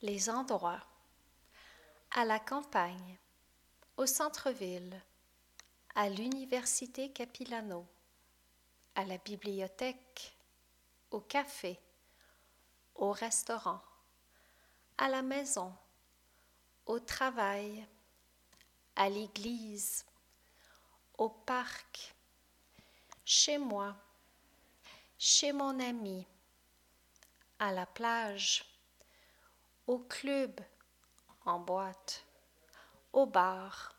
Les endroits. À la campagne, au centre-ville, à l'université Capilano, à la bibliothèque, au café, au restaurant, à la maison, au travail, à l'église, au parc, chez moi, chez mon ami, à la plage, au club, en boîte, au bar,